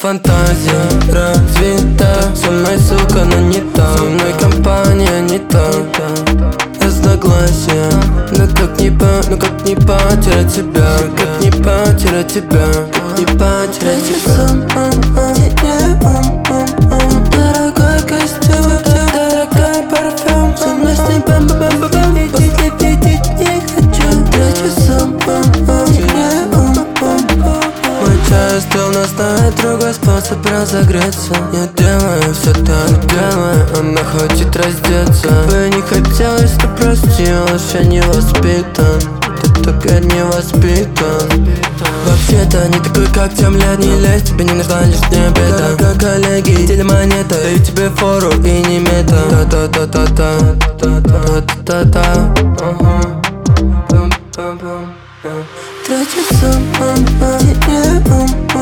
фантазия развита. Со мной, сука, но не та. Со мной компания не та. Разногласия, но как не потерять тебя? Как не потерять тебя? Как не потерять тебя? Дорогой костюм, дорогой парфюм. Со мной с ней бам-бам-бам-бам. После видеть не хочу. Трачу сам, мой чай остыл, но знает другой способ разогреться. Я делаю все так, делаю, она хочет раздеться. Бы не хотелось, но простилась, я не воспитан. Ты только не воспитан. Вообще-то не такой, как тем лет. Не лезь, тебе не нужна лишняя беда. Как коллеги, делим монеты. Даю тебе фору и не мета. Та-та-та-та-та. Трачу сам,